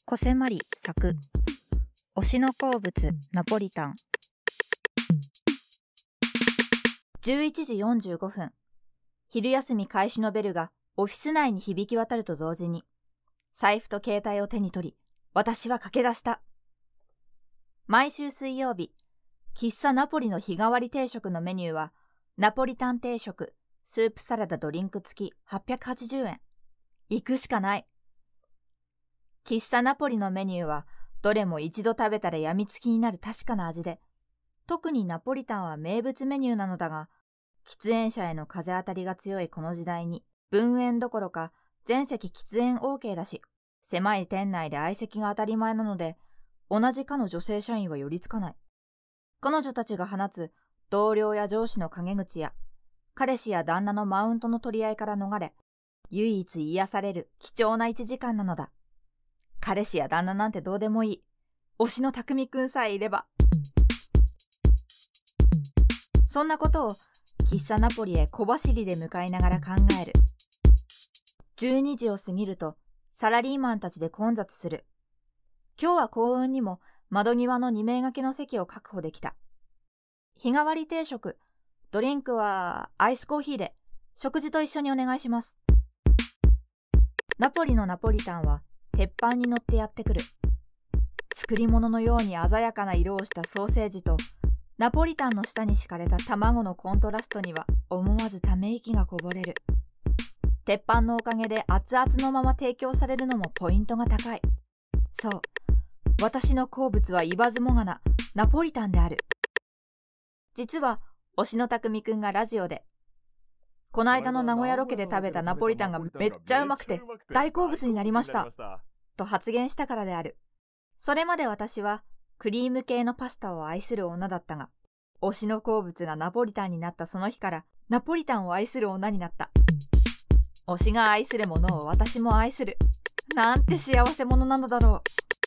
コセマリ作推しの好物ナポリタン。11時45分、昼休み開始のベルがオフィス内に響き渡ると同時に、財布と携帯を手に取り、私は駆け出した。毎週水曜日、喫茶ナポリの日替わり定食のメニューは、ナポリタン定食、スープサラダドリンク付き880円。行くしかない。喫茶ナポリのメニューは、どれも一度食べたら病みつきになる確かな味で、特にナポリタンは名物メニューなのだが、喫煙者への風当たりが強いこの時代に、分煙どころか全席喫煙 OK だし、狭い店内で相席が当たり前なので、同じ課の女性社員は寄りつかない。彼女たちが放つ同僚や上司の陰口や、彼氏や旦那のマウントの取り合いから逃れ、唯一癒される貴重な1時間なのだ。彼氏や旦那なんてどうでもいい。推しの匠くんさえいれば。そんなことを喫茶ナポリへ小走りで向かいながら考える。12時を過ぎるとサラリーマンたちで混雑する。今日は幸運にも窓際の2名掛けの席を確保できた。日替わり定食、ドリンクはアイスコーヒーで、食事と一緒にお願いします。ナポリのナポリタンは鉄板に乗ってやってくる。作り物のように鮮やかな色をしたソーセージとナポリタンの下に敷かれた卵のコントラストには思わずため息がこぼれる。鉄板のおかげで熱々のまま提供されるのもポイントが高い。そう、私の好物は言わずもがなナポリタンである。実は推しの匠くんがラジオで、この間の名古屋ロケで食べたナポリタンがめっちゃうまくて大好物になりましたと発言したからである。それまで私はクリーム系のパスタを愛する女だったが、推しの好物がナポリタンになったその日からナポリタンを愛する女になった。推しが愛するものを私も愛する。なんて幸せ者なのだろう。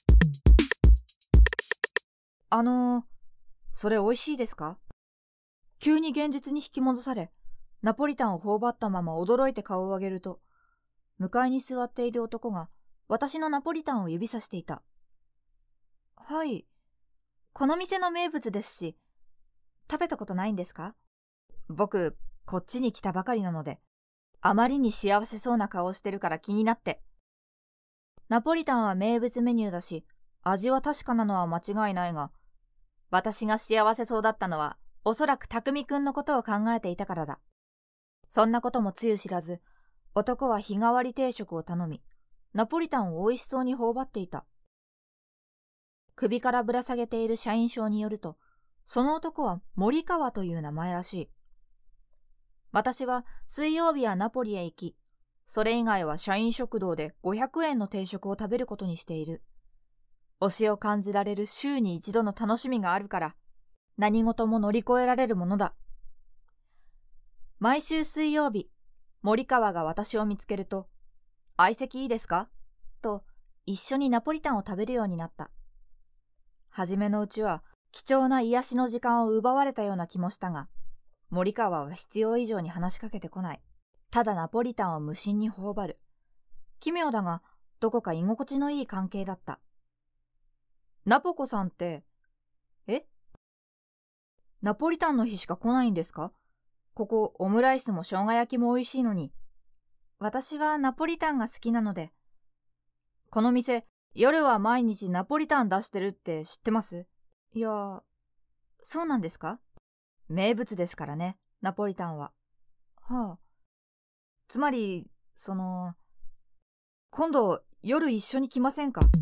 それ美味しいですか？急に現実に引き戻され、ナポリタンを頬張ったまま驚いて顔を上げると、向かいに座っている男が私のナポリタンを指さしていた。はい、この店の名物ですし、食べたことないんですか？僕、こっちに来たばかりなので、あまりに幸せそうな顔をしてるから気になって。ナポリタンは名物メニューだし、味は確かなのは間違いないが、私が幸せそうだったのは、おそらく匠くんのことを考えていたからだ。そんなこともつゆ知らず、男は日替わり定食を頼み、ナポリタンを美味しそうに頬張っていた。首からぶら下げている社員証によると、その男は森川という名前らしい。私は水曜日はナポリへ行き、それ以外は社員食堂で500円の定食を食べることにしている。推しを感じられる週に一度の楽しみがあるから、何事も乗り越えられるものだ。毎週水曜日、森川が私を見つけると、相席いいですか？と一緒にナポリタンを食べるようになった。はじめのうちは貴重な癒しの時間を奪われたような気もしたが、森川は必要以上に話しかけてこない。ただナポリタンを無心に頬張る。奇妙だが、どこか居心地のいい関係だった。ナポコさんって、ナポリタンの日しか来ないんですか？ここオムライスも生姜焼きも美味しいのに。私はナポリタンが好きなので。この店、夜は毎日ナポリタン出してるって知ってます？いや、そうなんですか？名物ですからね、ナポリタンは。はあ。つまり、今度夜一緒に来ませんか？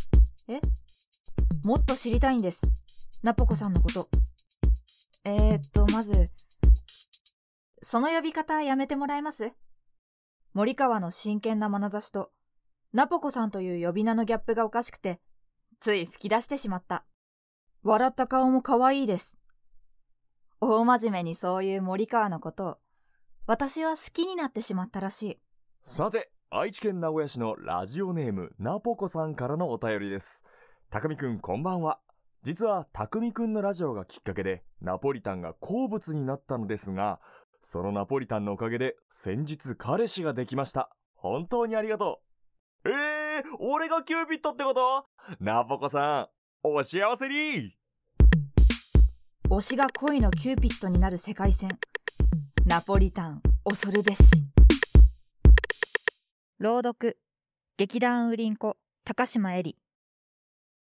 もっと知りたいんです。ナポコさんのこと。まず、その呼び方やめてもらえます？森川の真剣な眼差しと、ナポコさんという呼び名のギャップがおかしくて、つい吹き出してしまった。笑った顔も可愛いです。大真面目にそういう森川のことを、私は好きになってしまったらしい。 さて、愛知県名古屋市のラジオネームナポコさんからのお便りです。匠くんこんばんは。実は匠くんのラジオがきっかけでナポリタンが好物になったのですが、そのナポリタンのおかげで先日彼氏ができました。本当にありがとう。 俺がキューピッドってこと？ナポコさん、お幸せに。 推しが恋のキューピッドになる世界線。ナポリタン恐るべし。朗読劇団ウリンコ高島えり。